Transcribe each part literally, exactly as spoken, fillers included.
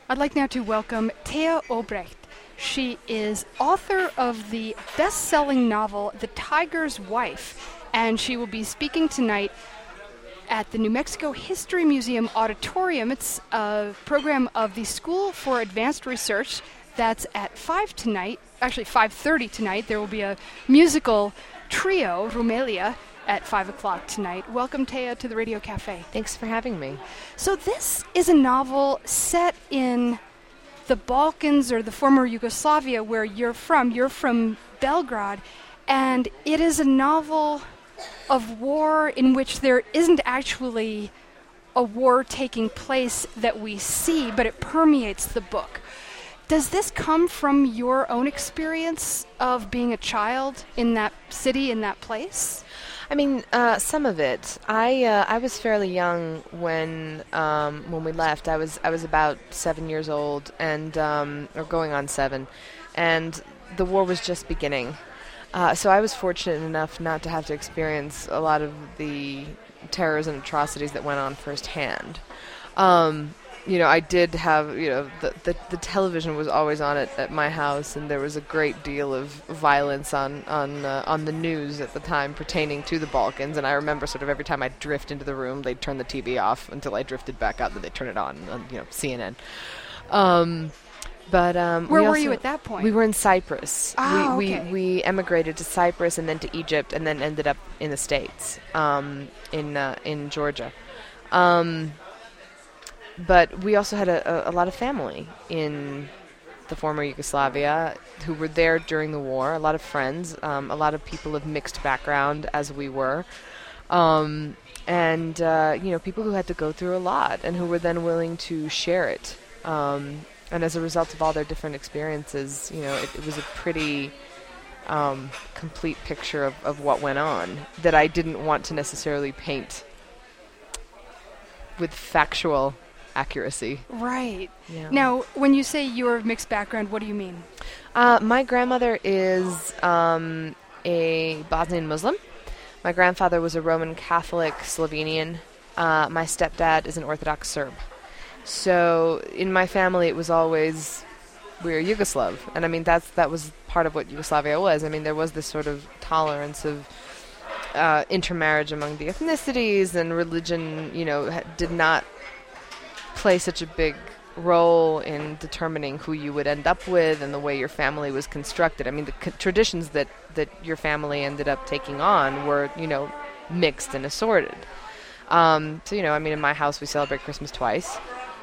I'd like now to welcome Thea Obrecht. She is author of the best-selling novel The Tiger's Wife, and she will be speaking tonight at the New Mexico History Museum Auditorium. It's a program of the School for Advanced Research. That's at five tonight, actually five thirty tonight. There will be a musical trio, Rumelia, at five o'clock tonight. Welcome, Thea, to the Radio Cafe. Thanks for having me. So this is a novel set in the Balkans, or the former Yugoslavia, where you're from. You're from Belgrade, and it is a novel of war in which there isn't actually a war taking place that we see, but it permeates the book. Does this come from your own experience of being a child in that city, in that place? I mean, uh, some of it. I uh, I was fairly young when um, when we left. I was I was about seven years old, and um, or going on seven, and the war was just beginning. Uh, so I was fortunate enough not to have to experience a lot of the terrors and atrocities that went on firsthand. Um, you know, I did have, you know, the, the, the television was always on at, at my house, and there was a great deal of violence on on uh, on the news at the time pertaining to the Balkans. And I remember sort of every time I'd drift into the room, they'd turn the T V off until I drifted back out, then they'd turn it on, on you know, C N N. Um, but um, where we were also, you at that point? We were in Cyprus. Ah, we, okay. we we emigrated to Cyprus and then to Egypt, and then ended up in the States, um, in uh, in Georgia. Um, But we also had a, a, a lot of family in the former Yugoslavia who were there during the war, a lot of friends, um, a lot of people of mixed background, as we were, um, and, uh, you know, people who had to go through a lot and who were then willing to share it. Um, and as a result of all their different experiences, you know, it, it was a pretty um, complete picture of, of what went on that I didn't want to necessarily paint with factual accuracy. Right. Yeah. Now, when you say you're of mixed background, what do you mean? Uh, my grandmother is um, a Bosnian Muslim. My grandfather was a Roman Catholic Slovenian. Uh, my stepdad is an Orthodox Serb. So in my family, it was always, we were Yugoslav. And I mean, that's that was part of what Yugoslavia was. I mean, there was this sort of tolerance of uh, intermarriage among the ethnicities, and religion, you know, ha- did not play such a big role in determining who you would end up with and the way your family was constructed. I mean, the c- traditions that, that your family ended up taking on were, you know, mixed and assorted. Um, so, you know, I mean, in my house, we celebrate Christmas twice.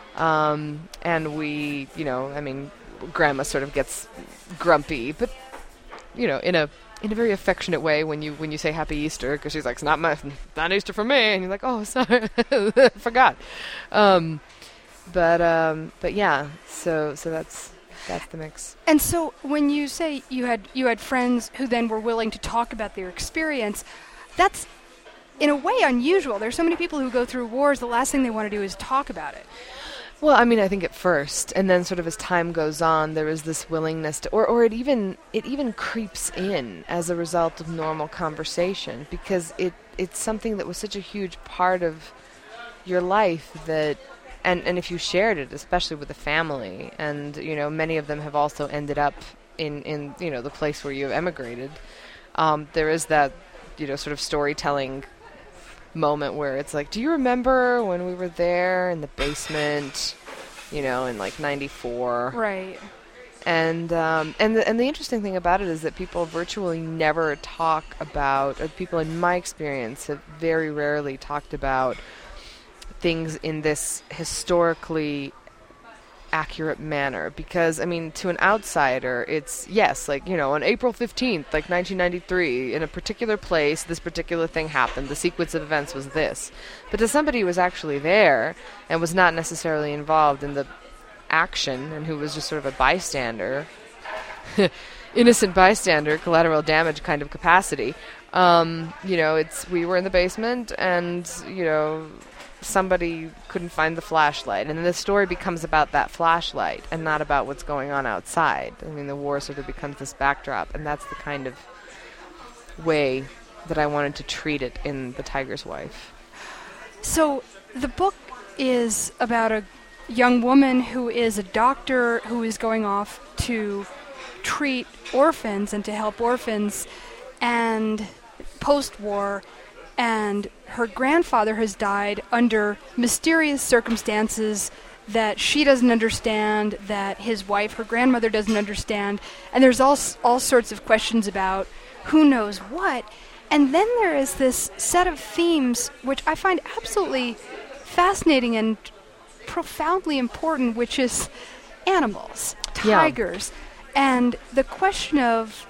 Um, and we, you know, I mean, grandma sort of gets grumpy, but, you know, in a in a very affectionate way when you when you say Happy Easter, because she's like, it's not my, not Easter for me. And you're like, oh, sorry, forgot. Um, But um, but yeah, so so that's that's the mix. And so when you say you had you had friends who then were willing to talk about their experience, that's in a way unusual. There's so many people who go through wars, the last thing they want to do is talk about it. Well, I mean, I think at first, and then sort of as time goes on, there is this willingness to, or, or it even it even creeps in as a result of normal conversation, because it it's something that was such a huge part of your life that. And and if you shared it, especially with the family, and, you know, many of them have also ended up in, in you know, the place where you have emigrated, um, there is that, you know, sort of storytelling moment where it's like, do you remember when we were there in the basement, you know, in like ninety-four? Right. And um, and the, and the interesting thing about it is that people virtually never talk about, or people in my experience have very rarely talked about things in this historically accurate manner, because I mean, to an outsider, it's yes, like, you know, on April fifteenth, like nineteen ninety-three, in a particular place, this particular thing happened, the sequence of events was this. But to somebody who was actually there and was not necessarily involved in the action, and who was just sort of a bystander, innocent bystander, collateral damage kind of capacity, um, you know, it's we were in the basement, and, you know, somebody couldn't find the flashlight, and then the story becomes about that flashlight and not about what's going on outside. I mean, the war sort of becomes this backdrop, and that's the kind of way that I wanted to treat it in The Tiger's Wife. So the book is about a young woman who is a doctor who is going off to treat orphans and to help orphans, and post-war, and her grandfather has died under mysterious circumstances that she doesn't understand, that his wife, her grandmother, doesn't understand, and there's all all sorts of questions about who knows what. And then there is this set of themes which I find absolutely fascinating and profoundly important, which is animals, tigers, yeah. And the question of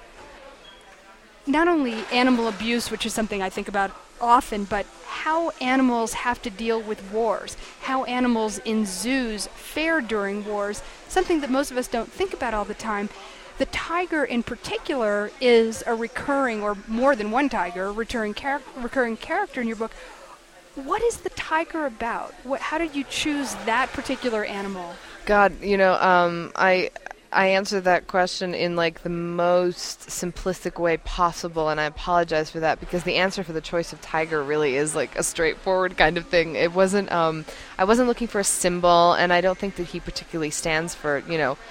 not only animal abuse, which is something I think about often, but how animals have to deal with wars, how animals in zoos fare during wars, something that most of us don't think about all the time. The tiger in particular is a recurring, or more than one tiger, a recurring, char- recurring character in your book. What is the tiger about? What, how did you choose that particular animal? God, you know, um, I I answer that question in like the most simplistic way possible, and I apologize for that, because the answer for the choice of tiger really is like a straightforward kind of thing. It wasn't, um, I wasn't looking for a symbol, and I don't think that he particularly stands for, you know,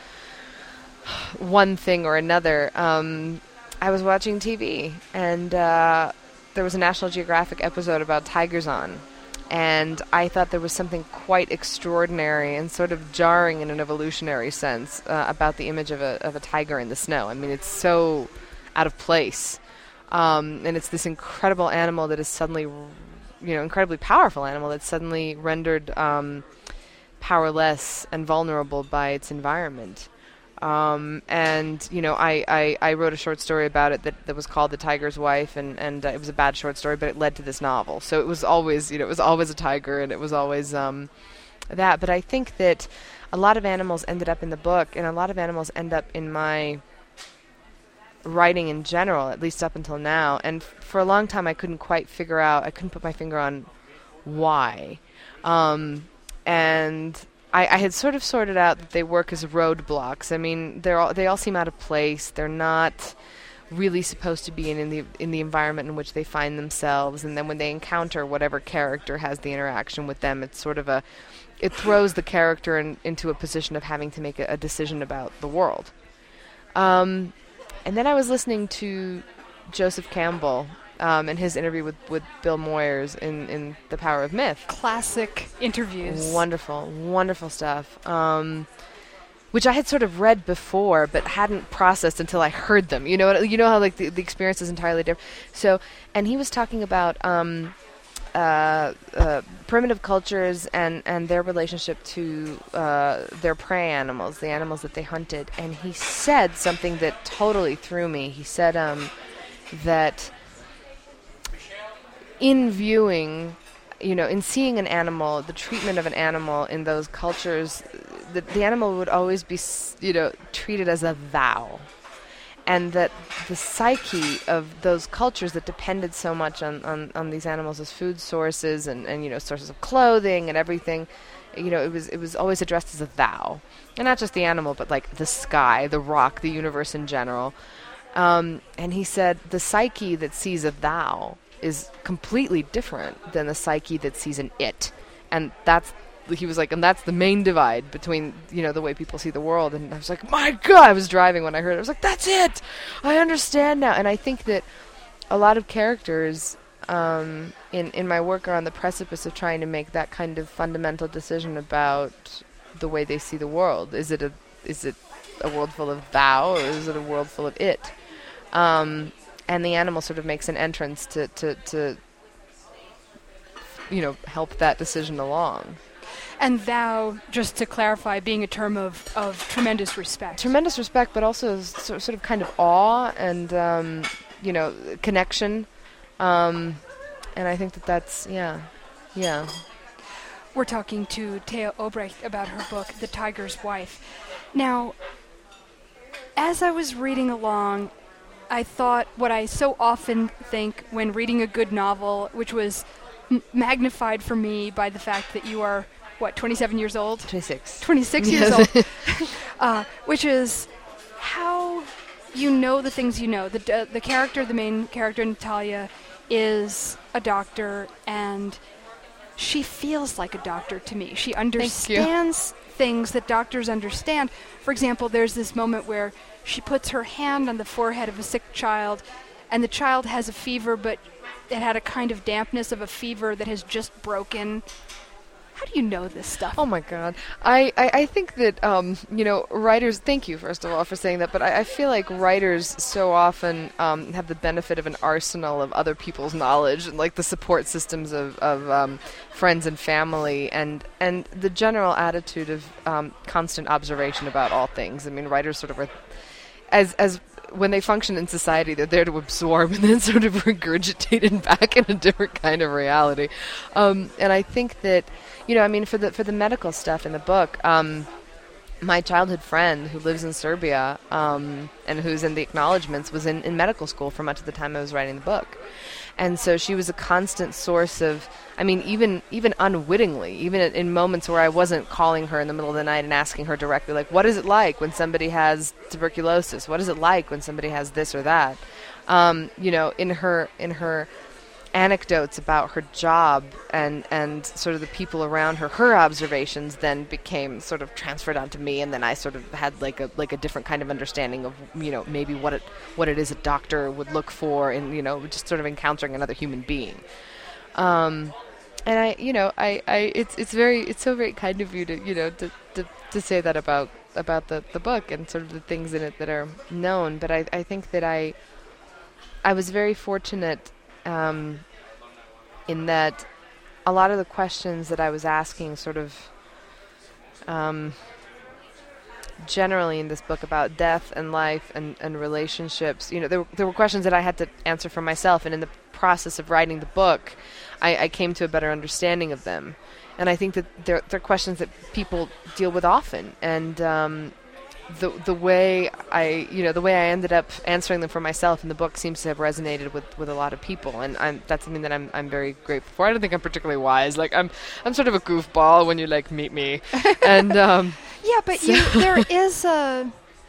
one thing or another. Um, I was watching T V, and uh, there was a National Geographic episode about tigers on. And I thought there was something quite extraordinary and sort of jarring in an evolutionary sense uh, about the image of a of a tiger in the snow. I mean, it's so out of place. Um, and it's this incredible animal that is suddenly, you know, incredibly powerful animal that's suddenly rendered um, powerless and vulnerable by its environment. Um, and, you know, I, I, I wrote a short story about it that, that was called The Tiger's Wife, and, and uh, it was a bad short story, but it led to this novel. So it was always, you know, it was always a tiger, and it was always um, that. But I think that a lot of animals ended up in the book, and a lot of animals end up in my writing in general, at least up until now. And f- for a long time, I couldn't quite figure out, I couldn't put my finger on why. Um, and... I, I had sort of sorted out that they work as roadblocks. I mean, they're all, they all seem out of place. They're not really supposed to be in, in the in the environment in which they find themselves. And then when they encounter whatever character has the interaction with them, it's sort of a, it throws the character in, into a position of having to make a, a decision about the world. Um, and then I was listening to Joseph Campbell. Um, and his interview with, with Bill Moyers in, in The Power of Myth. Classic interviews. Wonderful, wonderful stuff. Um, which I had sort of read before, but hadn't processed until I heard them. You know, you know how like the, the experience is entirely different. So, and he was talking about um, uh, uh, primitive cultures and, and their relationship to uh, their prey animals, the animals that they hunted. And he said something that totally threw me. He said um, that in viewing, you know, in seeing an animal, the treatment of an animal in those cultures, the, the animal would always be, you know, treated as a thou. And that the psyche of those cultures that depended so much on, on, on these animals as food sources and, and, you know, sources of clothing and everything, you know, it was it was always addressed as a thou. And not just the animal, but like the sky, the rock, the universe in general. Um, and he said the psyche that sees a thou is completely different than the psyche that sees an it. And that's, he was like, and that's the main divide between, you know, the way people see the world. And I was like, my God, I was driving when I heard it. I was like, that's it! I understand now. And I think that a lot of characters um, in, in my work are on the precipice of trying to make that kind of fundamental decision about the way they see the world. Is it a, is it a world full of thou, or is it a world full of it? Um... And the animal sort of makes an entrance to, to, to, you know, help that decision along. And thou, just to clarify, being a term of, of tremendous respect. Tremendous respect, but also so, sort of kind of awe and, um, you know, connection. Um, and I think that that's, yeah, yeah. We're talking to Thea Obrecht about her book, The Tiger's Wife. Now, as I was reading along, I thought what I so often think when reading a good novel, which was m- magnified for me by the fact that you are, what, twenty-seven years old? twenty-six. twenty-six years old. uh, which is how you know the things you know. The, d- the character, the main character, Natalia, is a doctor, and she feels like a doctor to me. She understands things that doctors understand. For example, there's this moment where she puts her hand on the forehead of a sick child, and the child has a fever, but it had a kind of dampness of a fever that has just broken. How do you know this stuff? Oh my God. I, I, I think that, um, you know, writers, thank you, first of all, for saying that, but I, I feel like writers so often um, have the benefit of an arsenal of other people's knowledge, and like the support systems of, of um, friends and family, and, and the general attitude of um, constant observation about all things. I mean, writers sort of are, as as when they function in society, they're there to absorb and then sort of regurgitate it back in a different kind of reality. Um, and I think that, you know, I mean, for the for the medical stuff in the book, um, my childhood friend who lives in Serbia um, and who's in the acknowledgments was in, in medical school for much of the time I was writing the book. And so she was a constant source of, I mean, even even unwittingly, even in, in moments where I wasn't calling her in the middle of the night and asking her directly, like, what is it like when somebody has tuberculosis? What is it like when somebody has this or that? Um, you know, in her in her anecdotes about her job and and sort of the people around her, her observations then became sort of transferred onto me, and then I sort of had like a like a different kind of understanding of, you know, maybe what it what it is a doctor would look for in, you know, just sort of encountering another human being. Um, and I, you know, I, I it's it's very it's so very kind of you to, you know, to to, to say that about about the, the book and sort of the things in it that are known. But I, I think that I I was very fortunate Um, in that a lot of the questions that I was asking sort of um, generally in this book about death and life and, and relationships, you know, there, there were questions that I had to answer for myself, and in the process of writing the book, I, I came to a better understanding of them. And I think that they're, they're questions that people deal with often, and um, the the way I, you know, the way I ended up answering them for myself in the book seems to have resonated with, with a lot of people, and I'm, that's something that I'm I'm very grateful for. I don't think I'm particularly wise. Like I'm I'm sort of a goofball when you like meet me, and um, yeah, but so you, there is a.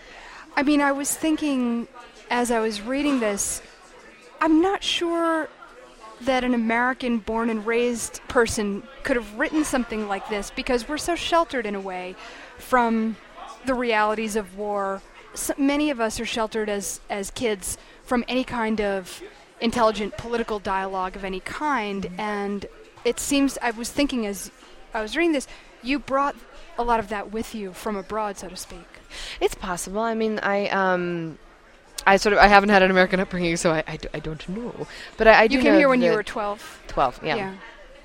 I mean, I was thinking as I was reading this, I'm not sure that an American born and raised person could have written something like this, because we're so sheltered in a way from the realities of war. So many of us are sheltered as, as kids from any kind of intelligent political dialogue of any kind, and it seems, I was thinking as I was reading this, you brought a lot of that with you from abroad, so to speak. It's possible. I mean, I um, I sort of I haven't had an American upbringing, so I, I, d- I don't know. But I, I do You came know here when you that were twelve. twelve, yeah. Yeah.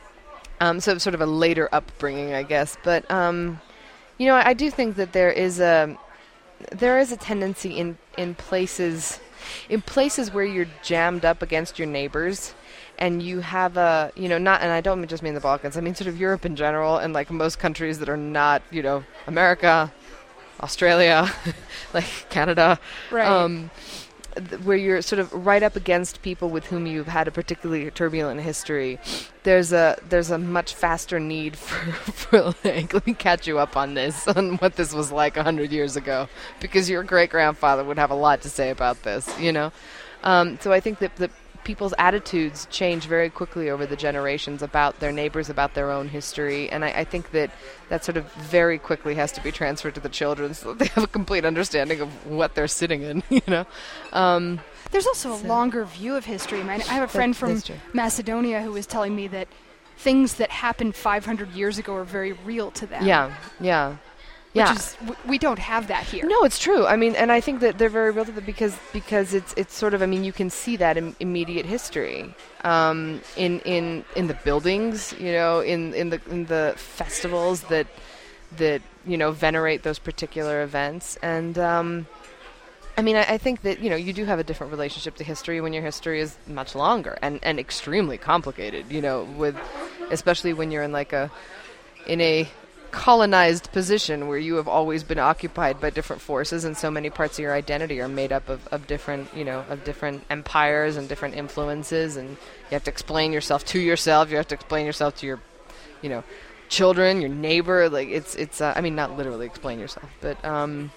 Um, so sort of a later upbringing, I guess. But um, you know, I, I do think that there is a there is a tendency in, in places in places where you're jammed up against your neighbors, and you have a, you know, not, and I don't just mean the Balkans, I mean sort of Europe in general, and like most countries that are not, you know, America, Australia, like Canada, Right. um, th- where you're sort of right up against people with whom you've had a particularly turbulent history. There's a there's a much faster need for, for like, let me catch you up on this, on what this was like a hundred years ago, because your great grandfather would have a lot to say about this, you know. Um, so I think that that people's attitudes change very quickly over the generations about their neighbors, about their own history, and I, I think that that sort of very quickly has to be transferred to the children so that they have a complete understanding of what they're sitting in, you know. Um, There's also so a longer view of history. I, mean, I have a friend That- from that's true. Macedonia who was telling me that things that happened five hundred years ago are very real to them. yeah, yeah. Which Yeah. is, w- we don't have that here. No, it's true. I mean, and I think that they're very real to them because because it's it's sort of, I mean, you can see that in immediate history, um, in in in the buildings, you know, in in the in the festivals that that you know venerate those particular events, and um, I mean, I, I think that you know you do have a different relationship to history when your history is much longer and and extremely complicated, you know, with especially when you're in like a in a colonized position where you have always been occupied by different forces, and so many parts of your identity are made up of, of different, you know, of different empires and different influences, and you have to explain yourself to yourself, you have to explain yourself to your, you know, children, your neighbor, like it's, it's, uh, I mean, not literally explain yourself, but, um,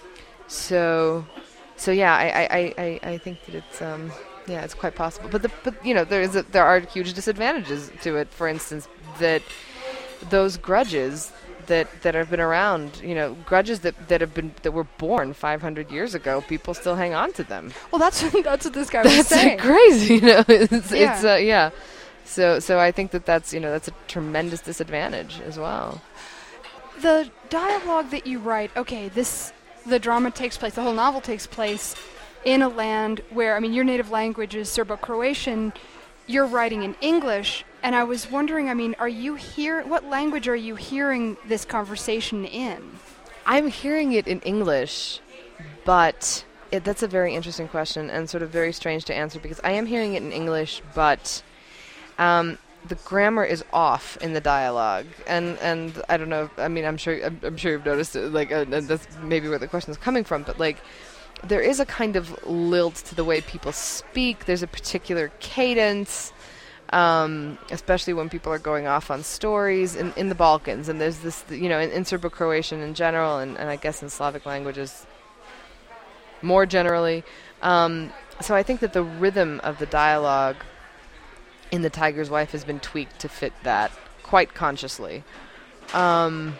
so, so yeah, I, I, I, I I think that it's, um, yeah, it's quite possible, but the, but, you know, there is a, there are huge disadvantages to it, for instance, that those grudges that that have been around, you know, grudges that, that have been that were born five hundred years ago, people still hang on to them. Well, that's that's what this guy was That's saying. crazy, you know. It's, Yeah. it's uh, yeah. So so I think that that's, you know, that's a tremendous disadvantage as well. The dialogue that you write, okay, this the drama takes place, the whole novel takes place in a land where, I mean, your native language is Serbo-Croatian. You're writing in English, and I was wondering, I mean, are you hear what language are you hearing this conversation in? I'm hearing it in English, but it, that's a very interesting question and sort of very strange to answer, because I am hearing it in English, but um, the grammar is off in the dialogue, and and I don't know. I mean, I'm sure I'm, I'm sure you've noticed it. Like, uh, and that's maybe where the question is coming from. But like, there is a kind of lilt to the way people speak. There's a particular cadence, um, especially when people are going off on stories in, in the Balkans. And there's this, you know, in, in Serbo-Croatian in general, and, and I guess in Slavic languages more generally. Um, so I think that the rhythm of the dialogue in The Tiger's Wife has been tweaked to fit that quite consciously. Um,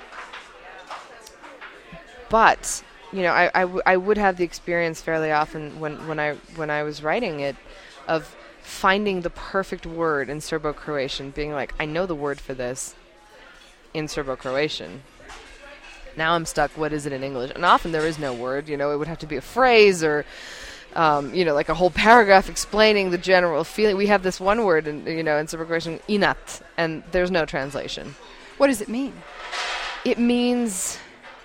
but, you know, I, I, w- I would have the experience fairly often when, when I when I was writing it of finding the perfect word in Serbo-Croatian, being like, I know the word for this in Serbo-Croatian. Now I'm stuck, what is it in English? And often there is no word, you know, it would have to be a phrase or, um, you know, like a whole paragraph explaining the general feeling. We have this one word, in, you know, in Serbo-Croatian, inat, and there's no translation. What does it mean? It means,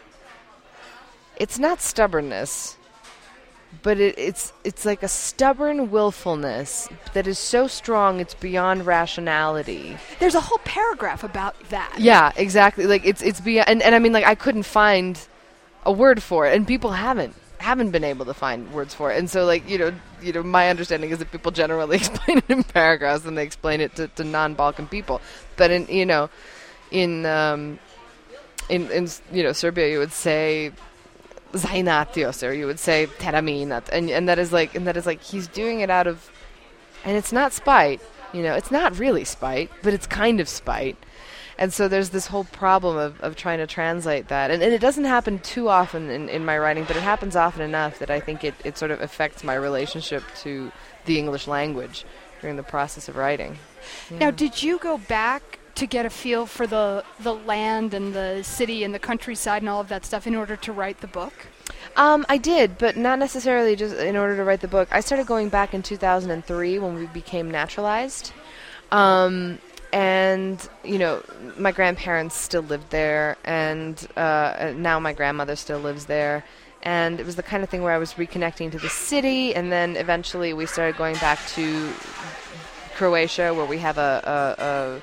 it's not stubbornness, but it, it's it's like a stubborn willfulness that is so strong it's beyond rationality. There's a whole paragraph about that. Yeah, exactly. Like it's it's beyond, and, and I mean, like I couldn't find a word for it, and people haven't haven't been able to find words for it. And so, like, you know, you know, my understanding is that people generally explain it in paragraphs, and they explain it to, to non-Balkan people. But in you know, in um, in in you know Serbia, you would say Zainatios, or you would say Teraminat, and and that is like and that is like he's doing it out of, and it's not spite, you know, it's not really spite, but it's kind of spite. And so there's this whole problem of, of trying to translate that. And, and it doesn't happen too often in, in my writing, but it happens often enough that I think it, it sort of affects my relationship to the English language during the process of writing. Yeah. Now, did you go back to get a feel for the, the land and the city and the countryside and all of that stuff in order to write the book? Um, I did, but not necessarily just in order to write the book. I started going back in two thousand three when we became naturalized. Um... And, you know, my grandparents still lived there, and uh, now my grandmother still lives there. And it was the kind of thing where I was reconnecting to the city, and then eventually we started going back to Croatia, where we have a, a, a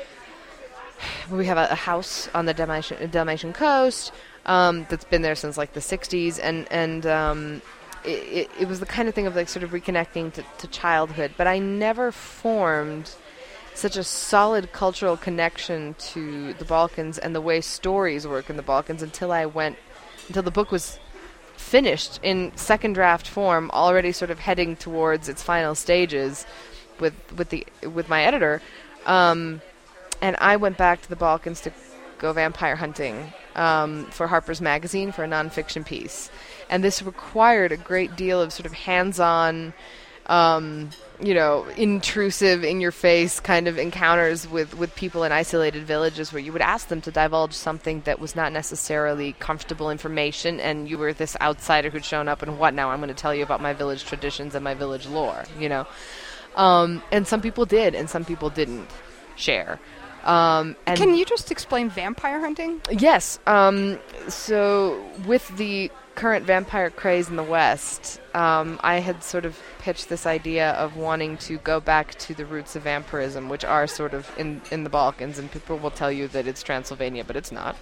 where we have a, a house on the Dalmatian, Dalmatian coast um, that's been there since like the sixties, and and um, it, it, it was the kind of thing of like sort of reconnecting to, to childhood. But I never formed such a solid cultural connection to the Balkans and the way stories work in the Balkans until I went, until the book was finished in second draft form, already sort of heading towards its final stages with with the with my editor, um, and I went back to the Balkans to go vampire hunting um, for Harper's Magazine for a nonfiction piece, and this required a great deal of sort of hands-on, Um, you know, intrusive, in-your-face kind of encounters with, with people in isolated villages where you would ask them to divulge something that was not necessarily comfortable information, and you were this outsider who'd shown up, and what now? I'm going to tell you about my village traditions and my village lore, you know. Um, and some people did, and some people didn't share. Um, and Can you just explain vampire hunting? Yes. Um, so with the current vampire craze in the West, um, I had sort of pitched this idea of wanting to go back to the roots of vampirism, which are sort of in, in the Balkans, and people will tell you that it's Transylvania, but it's not.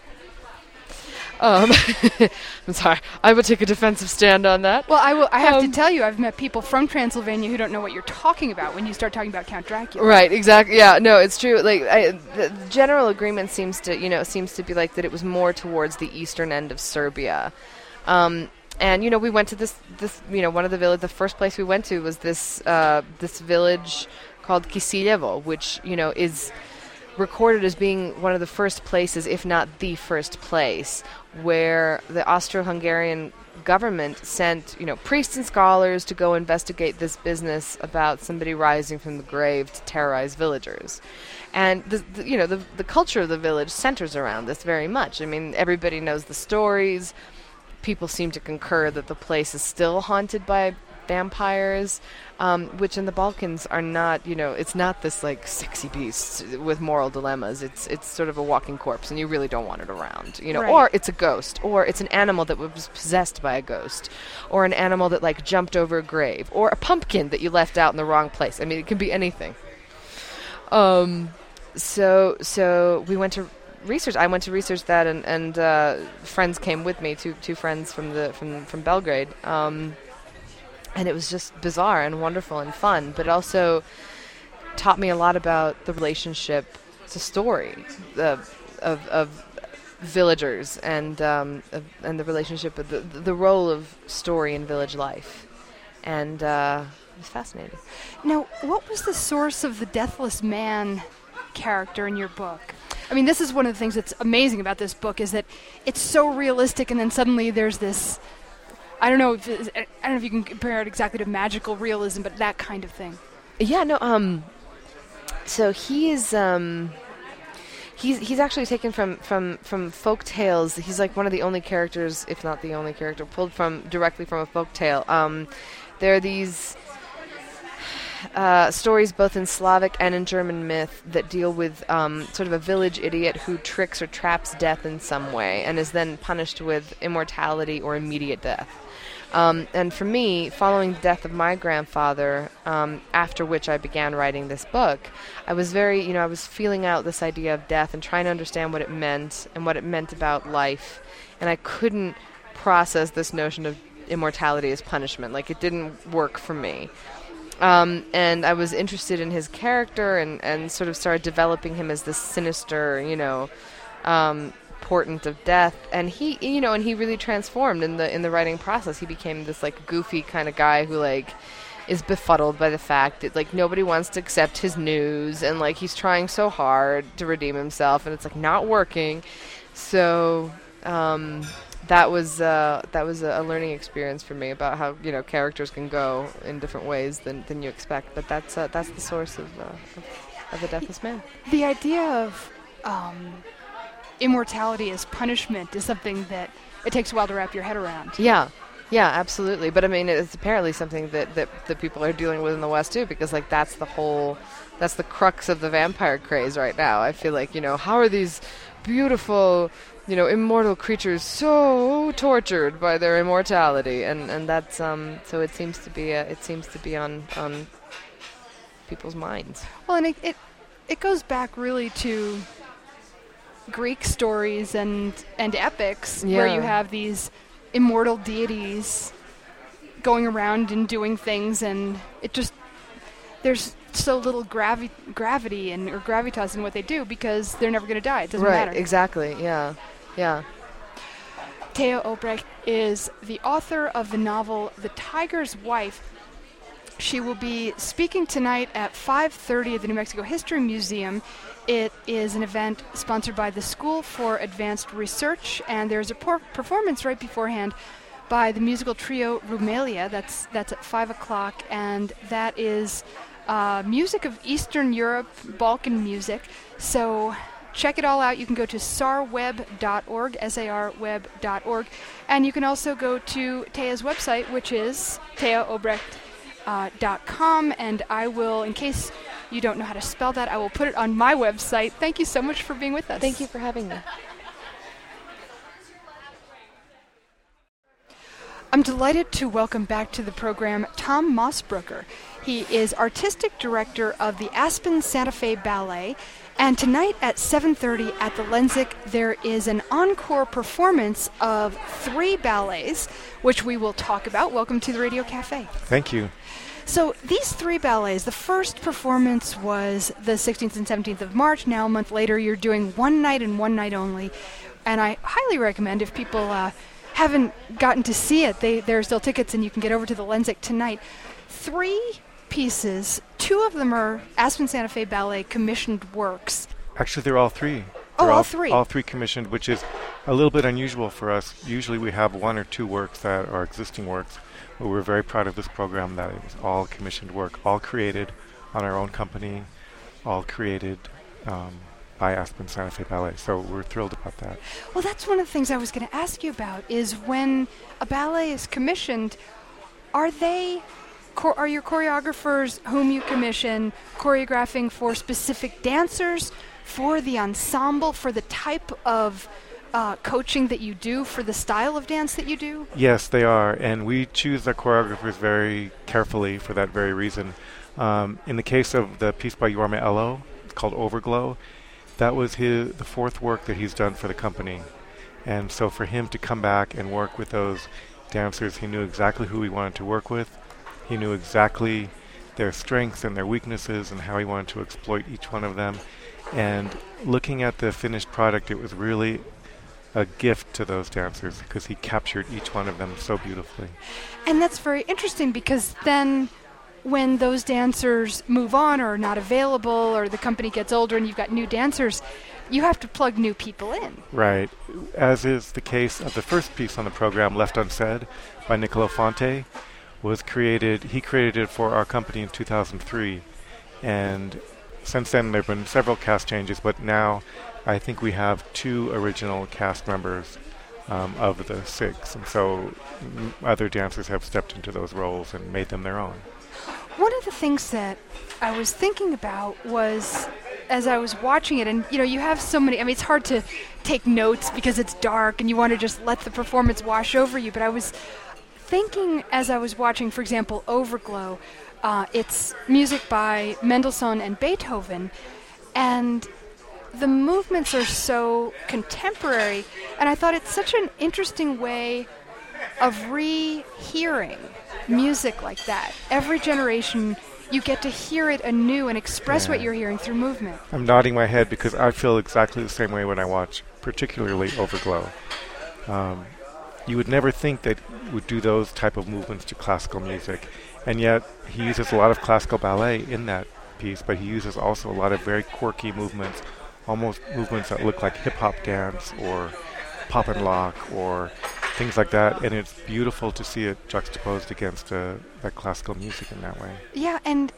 Um, I'm sorry. I will take a defensive stand on that. Well, I will. I have Um, to tell you, I've met people from Transylvania who don't know what you're talking about when you start talking about Count Dracula. Right, exactly. Yeah, no, it's true. Like, I, the general agreement seems to, you know, seems to be like that it was more towards the eastern end of Serbia. Um, and, you know, we went to this, this, you know, one of the village, the first place we went to was this, uh, this village called Kisiljevo, which, you know, is recorded as being one of the first places, if not the first place, where the Austro-Hungarian government sent, you know, priests and scholars to go investigate this business about somebody rising from the grave to terrorize villagers. And, the, the, you know, the, the culture of the village centers around this very much. I mean, everybody knows the stories. People seem to concur that the place is still haunted by vampires, um, which in the Balkans are not, you know, it's not this like sexy beast with moral dilemmas. It's it's sort of a walking corpse, and you really don't want it around, you know. Right. Or it's a ghost, or it's an animal that was possessed by a ghost, or an animal that like jumped over a grave, or a pumpkin that you left out in the wrong place. I mean, it can be anything. Um, so so we went to research. I went to research that, and and uh, friends came with me. Two two friends from the from from Belgrade. Um, And it was just bizarre and wonderful and fun, but also taught me a lot about the relationship, it's a story of, of, of villagers and um, of, and the relationship, of the, the role of story in village life. And uh, it was fascinating. Now, what was the source of the Deathless Man character in your book? I mean, this is one of the things that's amazing about this book, is that it's so realistic, and then suddenly there's this... I don't know if I don't know if you can compare it exactly to magical realism, but that kind of thing. Yeah, no. Um, so he is. Um, he's he's actually taken from from from folk tales. He's like one of the only characters, if not the only character, pulled from directly from a folk tale. Um, there are these uh, stories both in Slavic and in German myth that deal with um, sort of a village idiot who tricks or traps death in some way and is then punished with immortality or immediate death. Um, and for me, following the death of my grandfather, um, after which I began writing this book, I was very, you know, I was feeling out this idea of death and trying to understand what it meant and what it meant about life. And I couldn't process this notion of immortality as punishment. Like, it didn't work for me. Um, and I was interested in his character and, and sort of started developing him as this sinister, you know, um, portent of death. And he, you know, and he really transformed in the in the writing process. He became this like goofy kind of guy who like is befuddled by the fact that like nobody wants to accept his news, and like he's trying so hard to redeem himself, and it's like not working. So um, that was uh, that was a, a learning experience for me about how, you know, characters can go in different ways than, than you expect. But that's uh, that's the source of, uh, of of the Deathless Man. The idea of um, immortality as punishment is something that it takes a while to wrap your head around. Yeah, yeah, absolutely. But I mean, it's apparently something that, that, that people are dealing with in the West too, because like that's the whole, that's the crux of the vampire craze right now. I feel like, you know, how are these beautiful, you know, immortal creatures so tortured by their immortality? And and that's um. So it seems to be a, it seems to be on on people's minds. Well, and it it, it goes back really to Greek stories and and epics, Yeah. where you have these immortal deities going around and doing things, and it just, there's so little gravi- gravity and or gravitas in what they do because they're never going to die. It doesn't right, matter. Exactly. Yeah. Yeah. Thea Obrecht is the author of the novel The Tiger's Wife. She will be speaking tonight at five thirty at the New Mexico History Museum. It is an event sponsored by the School for Advanced Research, and there's a por- performance right beforehand by the musical trio Rumelia. That's that's at five o'clock, and that is uh, music of Eastern Europe, Balkan music. So check it all out. You can go to sarweb dot org, S A R web dot org, and you can also go to Thea's website, which is thea obrecht dot com, and I will, in case you don't know how to spell that, I will put it on my website. Thank you so much for being with us. Thank you for having me. I'm delighted to welcome back to the program Tom Mossbrooker. He is artistic director of the Aspen Santa Fe Ballet, and tonight at seven thirty at the Lenzik, there is an encore performance of three ballets, which we will talk about. Welcome to the Radio Cafe. Thank you. So these three ballets, the first performance was the sixteenth and seventeenth of March. Now a month later, you're doing one night and one night only. And I highly recommend, if people uh, haven't gotten to see it, they, there are still tickets and you can get over to the Lenzik tonight. Three pieces, two of them are Aspen Santa Fe Ballet commissioned works. Actually, they're all three. Oh, They're all all three. All three commissioned, which is a little bit unusual for us. Usually we have one or two works that are existing works, but we're very proud of this program that it was all commissioned work, all created on our own company, all created um, by Aspen Santa Fe Ballet. So we're thrilled about that. Well, that's one of the things I was going to ask you about, is when a ballet is commissioned, are they... Cho- are your choreographers whom you commission choreographing for specific dancers, for the ensemble, for the type of uh, coaching that you do, for the style of dance that you do? Yes, they are, and we choose our choreographers very carefully for that very reason. Um, in the case of the piece by Jorma Ello, it's called Overglow, that was his the fourth work that he's done for the company. And so for him to come back and work with those dancers, he knew exactly who he wanted to work with. He knew exactly their strengths and their weaknesses and how he wanted to exploit each one of them. And looking at the finished product, it was really a gift to those dancers because he captured each one of them so beautifully. And that's very interesting, because then when those dancers move on or are not available, or the company gets older and you've got new dancers, you have to plug new people in. Right. As is the case of the first piece on the program, Left Unsaid, by Niccolo Fonte, was created, he created it for our company in two thousand three. And since then there have been several cast changes, but now I think we have two original cast members um, of the six. And so m- other dancers have stepped into those roles and made them their own. One of the things that I was thinking about was, as I was watching it, and you know, you have so many, I mean, it's hard to take notes because it's dark and you want to just let the performance wash over you, but I was thinking as I was watching, for example, Overglow, uh, it's music by Mendelssohn and Beethoven, and the movements are so contemporary, and I thought it's such an interesting way of re-hearing music like that. Every generation, you get to hear it anew and express Yeah. what you're hearing through movement. I'm nodding my head because I feel exactly the same way when I watch, particularly Overglow. Um, you would never think that he would do those type of movements to classical music, and yet he uses a lot of classical ballet in that piece, but he uses also a lot of very quirky movements, almost movements that look like hip-hop dance or pop and lock or things like that, and it's beautiful to see it juxtaposed against uh, that classical music in that way. Yeah, and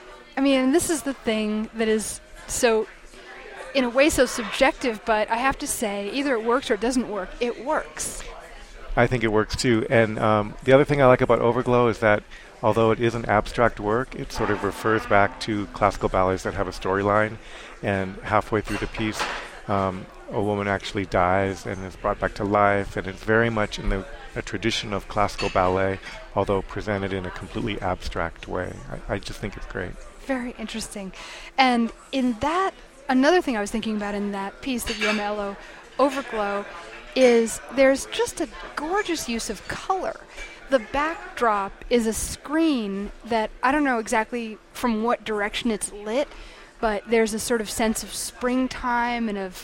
I mean, and this is the thing that is so, in a way, so subjective, but I have to say, either it works or it doesn't work. It works. I think it works too, and um, the other thing I like about Overglow is that although it is an abstract work, it sort of refers back to classical ballets that have a storyline, and halfway through the piece, um, a woman actually dies and is brought back to life, and it's very much in the a tradition of classical ballet, although presented in a completely abstract way. I, I just think it's great. Very interesting. And in that, another thing I was thinking about in that piece that Jorma Ello, Overglow, is there's just a gorgeous use of color. The backdrop is a screen that I don't know exactly from what direction it's lit, but there's a sort of sense of springtime and of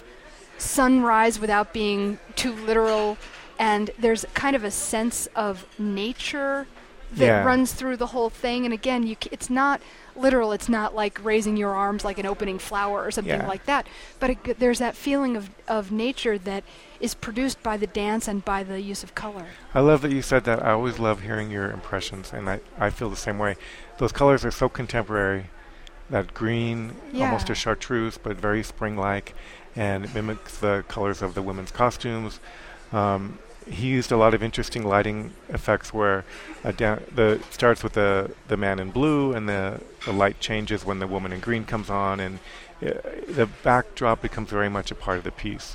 sunrise without being too literal, and there's kind of a sense of nature that Yeah. runs through the whole thing. And again, you c- it's not literal. It's not like raising your arms like an opening flower or something Yeah. like that. But it, g- there's that feeling of, of nature that is produced by the dance and by the use of color. I love that you said that. I always love hearing your impressions, and I, I feel the same way. Those colors are so contemporary. That green, Yeah. almost a chartreuse, but very spring-like, and it mimics the colors of the women's costumes. Um, he used a lot of interesting lighting effects where a da- the starts with the the man in blue, and the, the light changes when the woman in green comes on, and uh, the backdrop becomes very much a part of the piece.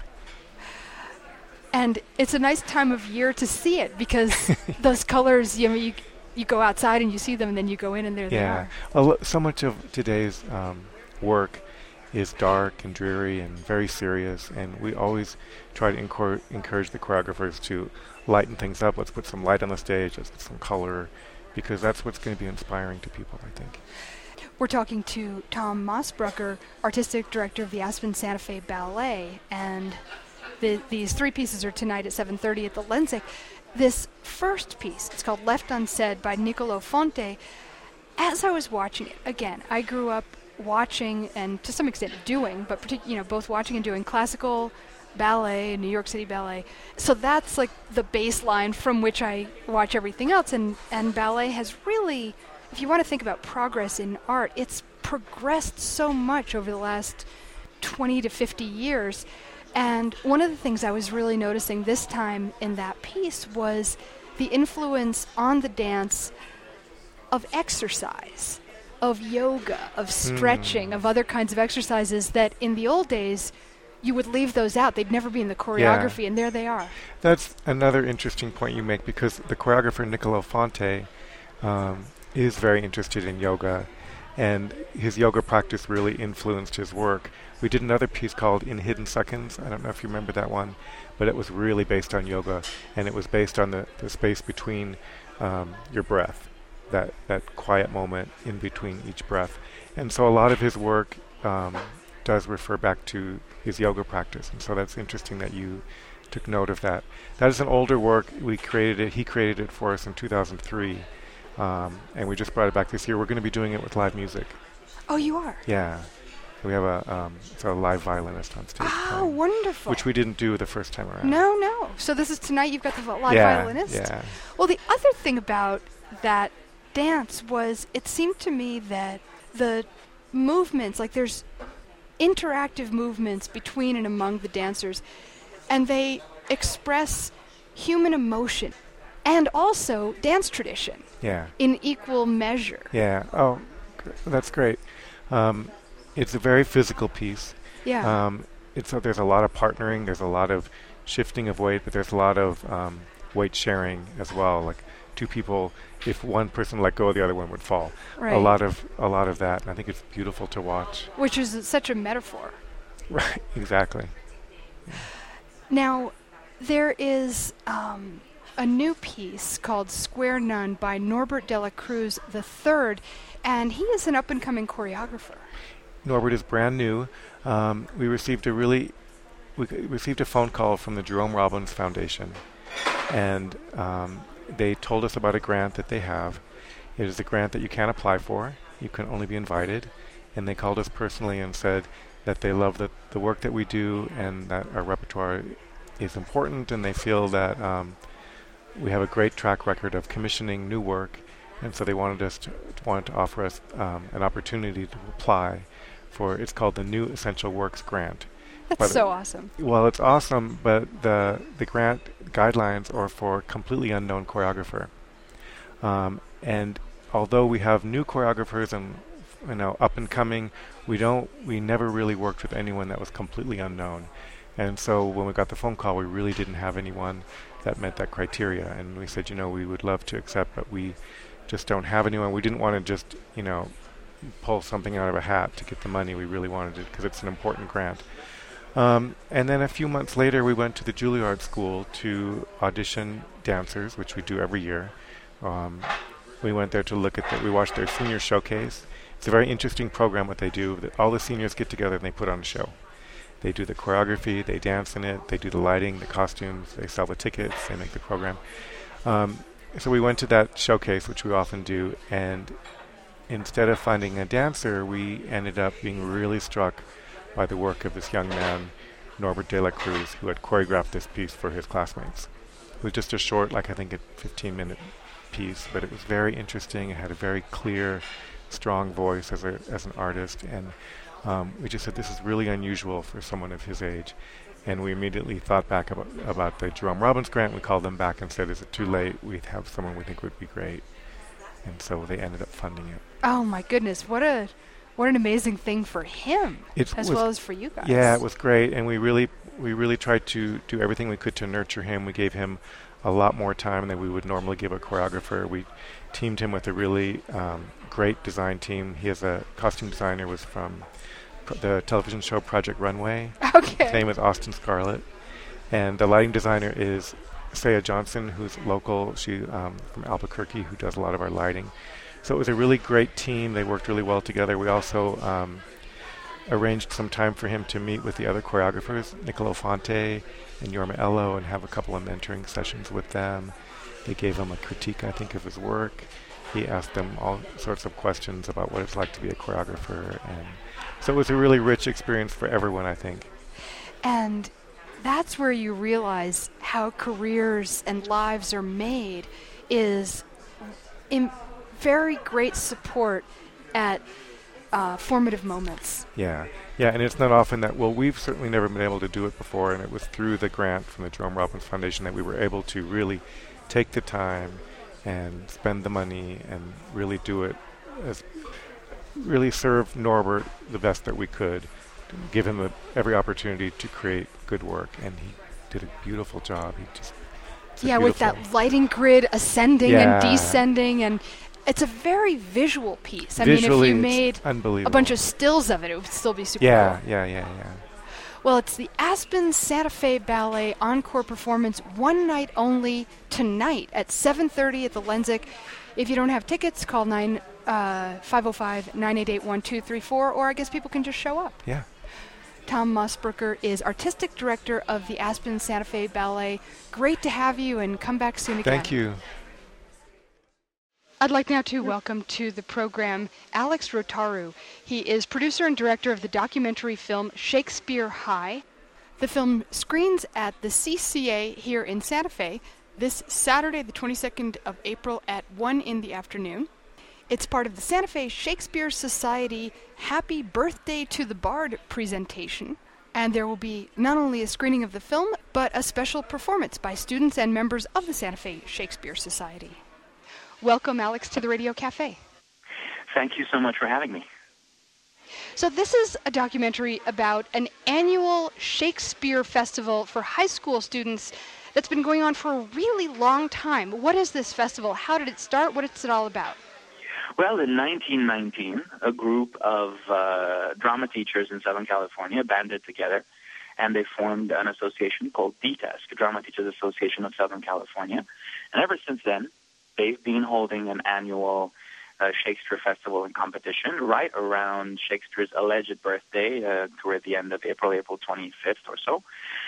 And it's a nice time of year to see it because those colors, you know, you you go outside and you see them, and then you go in and there they Yeah, are. a lo- so much of today's um, work is dark and dreary and very serious, and we always try to encor- encourage the choreographers to lighten things up. Let's put some light on the stage, let's put some color, because that's what's going to be inspiring to people, I think. We're talking to Tom Mossbrucker, artistic director of the Aspen Santa Fe Ballet, and the, these three pieces are tonight at seven thirty at the Lensic. This first piece, it's called Left Unsaid by Niccolo Fonte. As I was watching it, again, I grew up watching and to some extent doing, but partic- you know, both watching and doing classical ballet, New York City Ballet. So that's like the baseline from which I watch everything else. And, and ballet has really, if you want to think about progress in art, it's progressed so much over the last twenty to fifty years. And one of the things I was really noticing this time in that piece was the influence on the dance of exercise, of yoga, of stretching, Mm. of other kinds of exercises that in the old days you would leave those out. They'd never be in the choreography, and there they are. That's another interesting point you make, because the choreographer Niccolo Fonte um, is very interested in yoga, and his yoga practice really influenced his work. We did another piece called In Hidden Seconds. I don't know if you remember that one, but it was really based on yoga, and it was based on the, the space between um, your breath, that, that quiet moment in between each breath. And so a lot of his work um, does refer back to his yoga practice, and so that's interesting that you took note of that. That is an older work. We created it, he created it for us in two thousand three, um, and we just brought it back this year. We're going to be doing it with live music. Oh, you are? Yeah. We have a, um, it's a live violinist on stage. Oh, playing, wonderful. which we didn't do the first time around. No, no. So this is tonight, you've got the vo- live yeah, violinist? Yeah. Well, the other thing about that dance was it seemed to me that the movements, like there's interactive movements between and among the dancers, and they express human emotion and also dance tradition Yeah. in equal measure. Yeah. Oh, gr- that's great. Um, it's a very physical piece. Yeah. Um, it's a, there's a lot of partnering. There's a lot of shifting of weight, but there's a lot of um, weight sharing as well. Like two people, if one person let go, the other one would fall. right. A lot of a lot of that, and I think it's beautiful to watch. Which is such a metaphor. Right. Exactly. Now, there is um, a new piece called Square Nun by Norbert de la Cruz the Third, and he is an up-and-coming choreographer. Norbert is brand new. Um, we received a really, we c- received a phone call from the Jerome Robbins Foundation, and um, they told us about a grant that they have. It is a grant that you can't apply for. You can only be invited. And they called us personally and said that they love the, the work that we do and that our repertoire is important, and they feel that um, we have a great track record of commissioning new work, and so they wanted us to, wanted to offer us um, an opportunity to apply for, it's called the New Essential Works Grant. That's But so awesome. Well, it's awesome, but the the grant guidelines are for completely unknown choreographer. Um, and although we have new choreographers and you know up and coming, we don't we never really worked with anyone that was completely unknown. And so when we got the phone call, we really didn't have anyone that met that criteria. And we said, you know, we would love to accept, but we just don't have anyone. We didn't want to just, you know, pull something out of a hat to get the money. We really wanted it because it's an important grant. Um, and then a few months later, we went to the Juilliard School to audition dancers, which we do every year. Um, we went there to look at that. We watched their senior showcase. It's a very interesting program what they do. That all the seniors get together and they put on a show. They do the choreography, they dance in it, they do the lighting, the costumes, they sell the tickets, they make the program. Um, so we went to that showcase, which we often do, and instead of finding a dancer, we ended up being really struck by the work of this young man, Norbert de la Cruz, who had choreographed this piece for his classmates. It was just a short, like I think a fifteen minute piece, but it was very interesting. It had a very clear, strong voice as a as an artist, and um, we just said this is really unusual for someone of his age. And we immediately thought back about, about the Jerome Robbins grant. We called them back and said, is it too late? We have someone we think would be great. And so they ended up funding it. Oh my goodness, what a what an amazing thing for him It as was- well as for you guys. Yeah, it was great, and we really we really tried to do everything we could to nurture him. We gave him a lot more time than we would normally give a choreographer. We teamed him with a really um, great design team. He has a costume designer was from pr- the television show Project Runway. Okay. His name is Austin Scarlett, and the lighting designer is Saya Johnson, who's local. She um, from Albuquerque, who does a lot of our lighting. So it was a really great team. They worked really well together. We also um, arranged some time for him to meet with the other choreographers, Niccolo Fonte and Yorma Ello, and have a couple of mentoring sessions with them. They gave him a critique, I think, of his work. he asked them all sorts of questions about what it's like to be a choreographer. And so it was a really rich experience for everyone, I think. And that's where you realize how careers and lives are made, is in very great support at uh, formative moments. Yeah, yeah, and it's not often that, well, we've certainly never been able to do it before, and it was through the grant from the Jerome Robbins Foundation that we were able to really take the time and spend the money and really do it, as really serve Norbert the best that we could, give him a, every opportunity to create good work, and he did a beautiful job. He just yeah, with that lighting grid ascending yeah. and descending, and it's a very visual piece. I Visually, mean, if you made unbelievable. a bunch of stills of it, it would still be super yeah, cool. Yeah, yeah, yeah. Well, it's the Aspen Santa Fe Ballet Encore performance, one night only, tonight at seven thirty at the Lensic. If you don't have tickets, call nine uh, five oh five, nine eight eight, one two three four, or I guess people can just show up. Yeah. Tom Mossbrooker is Artistic Director of the Aspen Santa Fe Ballet. Great to have you, and come back soon again. Thank you. I'd like now to welcome to the program Alex Rotaru. He is producer and director of the documentary film Shakespeare High. The film screens at the C C A here in Santa Fe this Saturday, the twenty-second of April at one in the afternoon. It's part of the Santa Fe Shakespeare Society Happy Birthday to the Bard presentation. And there will be not only a screening of the film, but a special performance by students and members of the Santa Fe Shakespeare Society. Welcome, Alex, to the Radio Cafe. Thank you so much for having me. So this is a documentary about an annual Shakespeare festival for high school students that's been going on for a really long time. What is this festival? How did it start? What is it all about? Well, in nineteen nineteen, a group of uh, drama teachers in Southern California banded together, and they formed an association called D T A S, the Drama Teachers Association of Southern California. And ever since then, they've been holding an annual uh, Shakespeare festival and competition right around Shakespeare's alleged birthday, uh, toward the end of April, April twenty-fifth or so.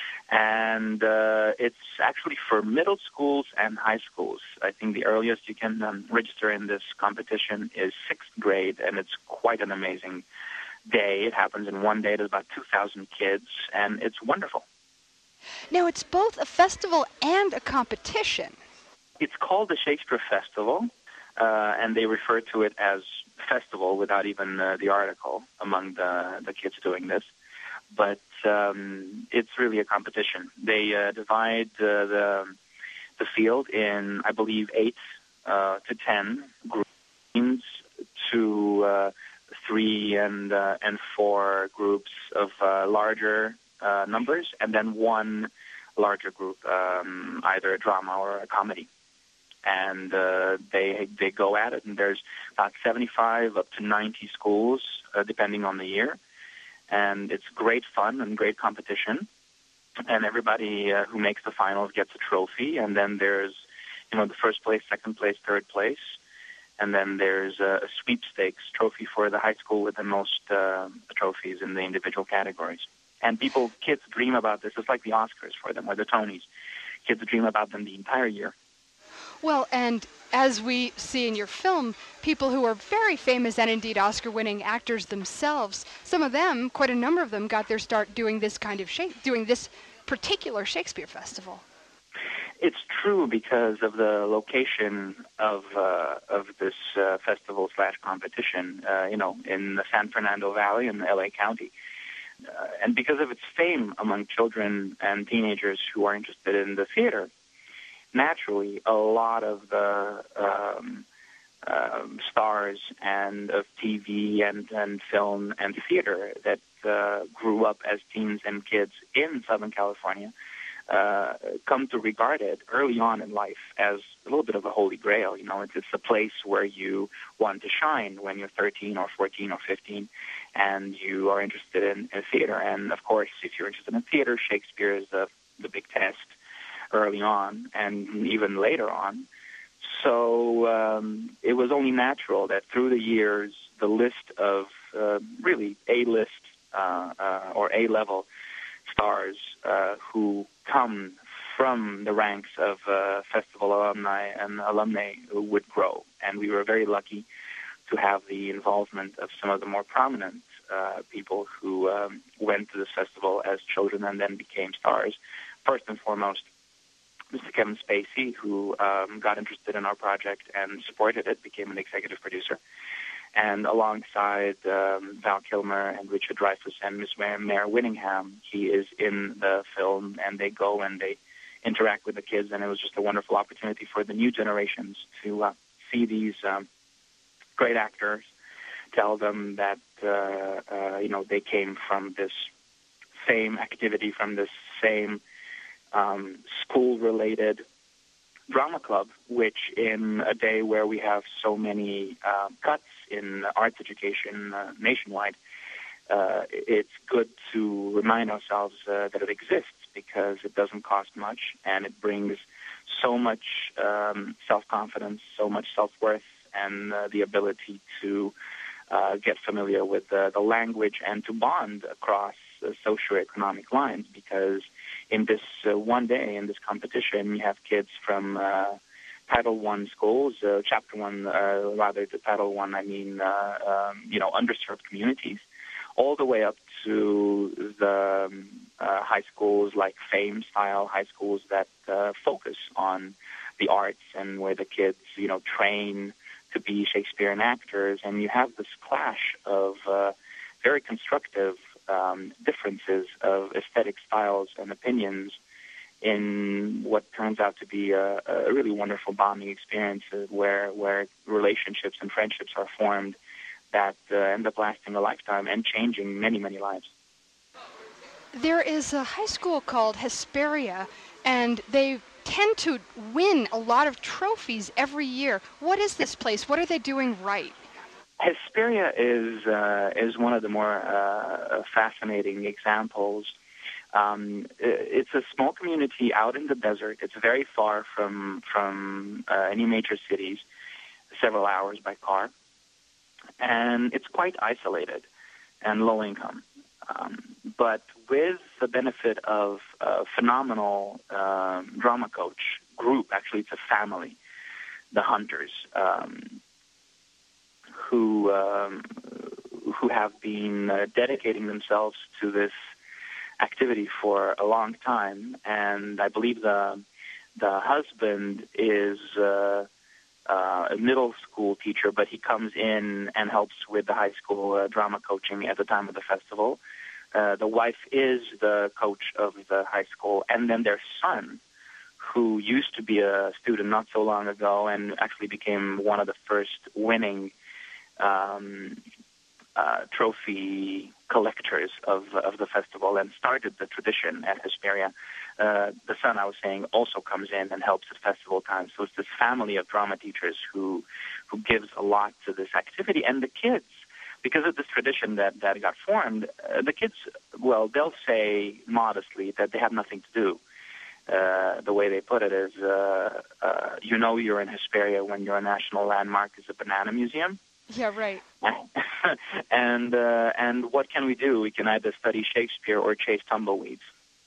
And uh, it's actually for middle schools and high schools. I think the earliest you can um, register in this competition is sixth grade, and it's quite an amazing day. It happens in one day. There's about two thousand kids, and it's wonderful. Now, it's both a festival and a competition. It's called the Shakespeare Festival, uh, and they refer to it as festival without even uh, the article among the, the kids doing this. But um, it's really a competition. They uh, divide uh, the the field in, I believe, eight uh, to ten groups, to uh, three and uh, and four groups of uh, larger uh, numbers, and then one larger group, um, either a drama or a comedy. And uh, they they go at it, and there's about seventy-five up to ninety schools, uh, depending on the year. And it's great fun and great competition. And everybody uh, who makes the finals gets a trophy. And then there's, you know, the first place, second place, third place. And then there's a, a sweepstakes trophy for the high school with the most uh, trophies in the individual categories. And people, kids dream about this. It's like the Oscars for them, or the Tonys. Kids dream about them the entire year. Well, and as we see in your film, people who are very famous and indeed Oscar-winning actors themselves, some of them, quite a number of them, got their start doing this kind of shape, doing this particular Shakespeare festival. It's true because of the location of uh, of this uh, festival slash competition, uh, you know, in the San Fernando Valley in L A County. Uh, and because of its fame among children and teenagers who are interested in the theater, naturally, a lot of the um, um, stars and of T V and, and film and theater that uh, grew up as teens and kids in Southern California uh, come to regard it early on in life as a little bit of a holy grail. You know, it's, it's a place where you want to shine when you're thirteen or fourteen or fifteen, and you are interested in, in theater. And, of course, if you're interested in theater, Shakespeare is the, the big test early on and even later on. So um, it was only natural that through the years, the list of uh, really A-list uh, uh, or A-level stars uh, who come from the ranks of uh, festival alumni and alumni would grow. and we were very lucky to have the involvement of some of the more prominent uh, people who um, went to this festival as children and then became stars. First and foremost, Mister Kevin Spacey, who um, got interested in our project and supported it, became an executive producer. And alongside um, Val Kilmer and Richard Dreyfuss and Miss Mare Winningham, he is in the film, and they go and they interact with the kids, and it was just a wonderful opportunity for the new generations to uh, see these um, great actors, tell them that, uh, uh, you know, they came from this same activity, from this same um, school-related drama club, which in a day where we have so many uh, cuts in arts education uh, nationwide, uh, it's good to remind ourselves uh, that it exists, because it doesn't cost much and it brings so much um, self-confidence, so much self-worth, and uh, the ability to uh, get familiar with uh, the language and to bond across uh, socioeconomic lines, because in this uh, one day, in this competition, you have kids from uh, Title One schools, uh, Chapter One, uh, rather to Title One, I mean, uh, um, you know, underserved communities, all the way up to the um, uh, high schools like Fame-style high schools that uh, focus on the arts and where the kids, you know, train to be Shakespearean actors. And you have this clash of uh, very constructive um, differences of aesthetic styles and opinions in what turns out to be a, a really wonderful bonding experience where, where relationships and friendships are formed that uh, end up lasting a lifetime and changing many, many lives. There is a high school called Hesperia, and they tend to win a lot of trophies every year. What is this place? What are they doing right? Hesperia is uh, is one of the more uh, fascinating examples. Um, it's a small community out in the desert. It's very far from from uh, any major cities, several hours by car, and it's quite isolated and low income. Um, but with the benefit of a phenomenal um, drama coach group, actually it's a family, the Hunters, um, who um, who have been uh, dedicating themselves to this activity for a long time, and I believe the the husband is uh, uh, a middle school teacher, but he comes in and helps with the high school uh, drama coaching at the time of the festival. Uh, the wife is the coach of the high school, and then their son, who used to be a student not so long ago and actually became one of the first winning um, uh, trophy collectors of of the festival and started the tradition at Hesperia. Uh, the son, I was saying, also comes in and helps at festival time. So it's this family of drama teachers who who gives a lot to this activity. And the kids, because of this tradition that, that got formed, uh, the kids, well, they'll say modestly that they have nothing to do. Uh, the way they put it is, uh, uh, you know you're in Hesperia when your national landmark is a banana museum. Yeah, right. and uh, and what can we do? We can either study Shakespeare or chase tumbleweeds.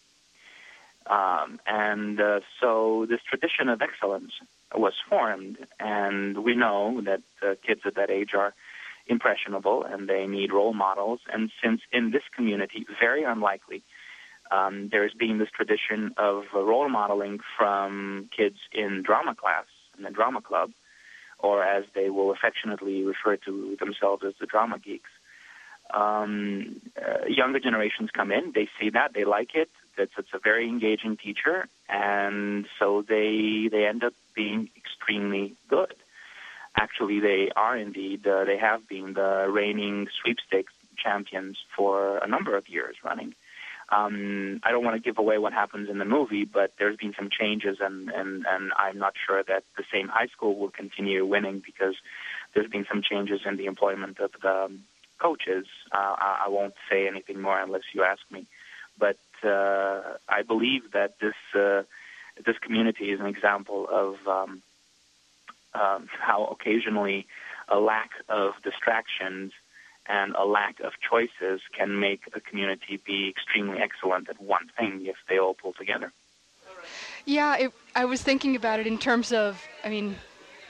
Um, and uh, so this tradition of excellence was formed, and we know that uh, kids at that age are impressionable and they need role models. And since in this community, very unlikely, um, there's been this tradition of uh, role modeling from kids in drama class, in the drama club, or as they will affectionately refer to themselves as the drama geeks. Um, uh, younger generations come in, they see that, they like it, it's, it's a very engaging teacher, and so they they end up being extremely good. Actually, they are indeed, uh, they have been the reigning sweepstakes champions for a number of years running. Um, I don't want to give away what happens in the movie, but there's been some changes, and, and, and I'm not sure that the same high school will continue winning because there's been some changes in the employment of the um, coaches. Uh, I, I won't say anything more unless you ask me. But uh, I believe that this uh, this community is an example of um, um, how occasionally a lack of distractions and a lack of choices can make a community be extremely excellent at one thing if they all pull together. Yeah, it, I was thinking about it in terms of, I mean,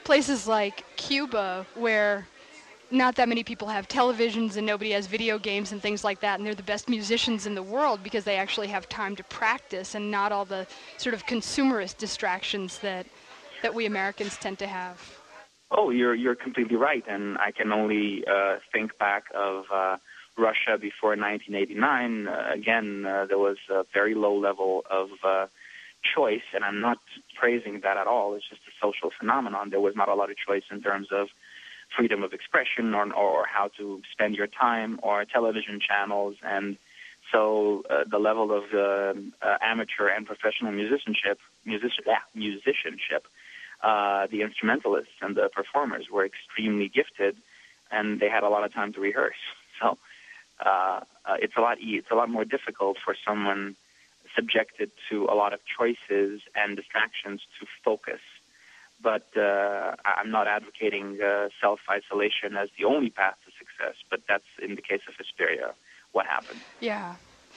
places like Cuba, where not that many people have televisions and nobody has video games and things like that, and they're the best musicians in the world because they actually have time to practice and not all the sort of consumerist distractions that that we Americans tend to have. Oh, you're you're completely right, and I can only uh, think back of uh, Russia before nineteen eighty-nine. Uh, again, uh, there was a very low level of uh, choice, and I'm not praising that at all. It's just a social phenomenon. There was not a lot of choice in terms of freedom of expression or, or how to spend your time or television channels. And so uh, the level of uh, uh, amateur and professional musicianship, musician, yeah, musicianship, uh, the instrumentalists and the performers were extremely gifted, and they had a lot of time to rehearse. So uh, uh, it's a lot e- it's a lot more difficult for someone subjected to a lot of choices and distractions to focus. But uh, I'm not advocating uh, self-isolation as the only path to success, but that's, in the case of Hesperia, what happened. Yeah.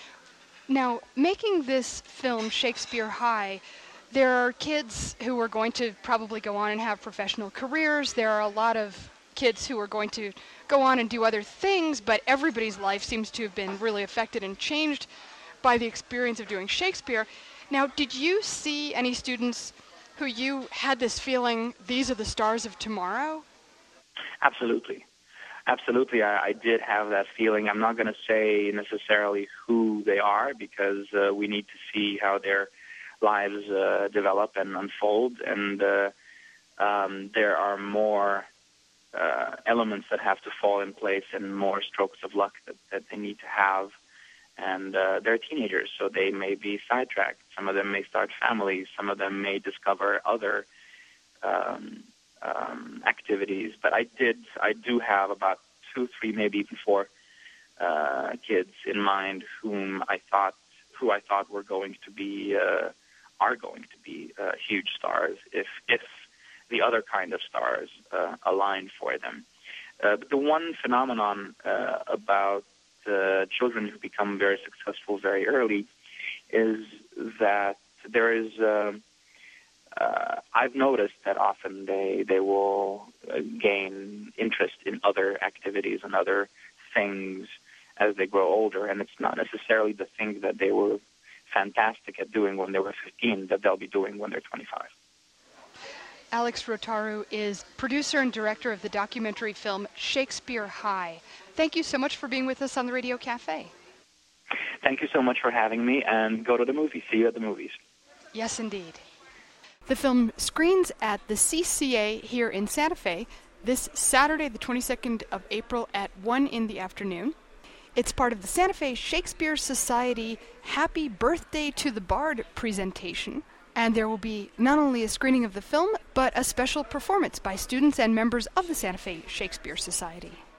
Now, making this film, Shakespeare High, there are kids who are going to probably go on and have professional careers. There are a lot of kids who are going to go on and do other things, but everybody's life seems to have been really affected and changed by the experience of doing Shakespeare. Now, did you see any students who you had this feeling, these are the stars of tomorrow? Absolutely. Absolutely. I, I did have that feeling. I'm not going to say necessarily who they are because uh, we need to see how their lives uh, develop and unfold. And uh, um, there are more uh, elements that have to fall in place and more strokes of luck that, that they need to have. And uh, they're teenagers, so they may be sidetracked. Some of them may start families. Some of them may discover other um, um, activities. But I did, I do have about two, three, maybe even four uh, kids in mind whom I thought, who I thought were going to be, uh, are going to be uh, huge stars if if the other kind of stars uh, align for them. Uh, but the one phenomenon uh, about the children who become very successful very early is that there is, uh, uh, I've noticed that often they, they will uh, gain interest in other activities and other things as they grow older, and it's not necessarily the things that they were fantastic at doing when they were fifteen that they'll be doing when they're twenty-five. Alex Rotaru is producer and director of the documentary film Shakespeare High. Thank you so much for being with us on the Radio Cafe. Thank you so much for having me, and go to the movies. See you at the movies. Yes, indeed. The film screens at the C C A here in Santa Fe this Saturday, the twenty-second of April at one in the afternoon. It's part of the Santa Fe Shakespeare Society Happy Birthday to the Bard presentation. And there will be not only a screening of the film, but a special performance by students and members of the Santa Fe Shakespeare Society.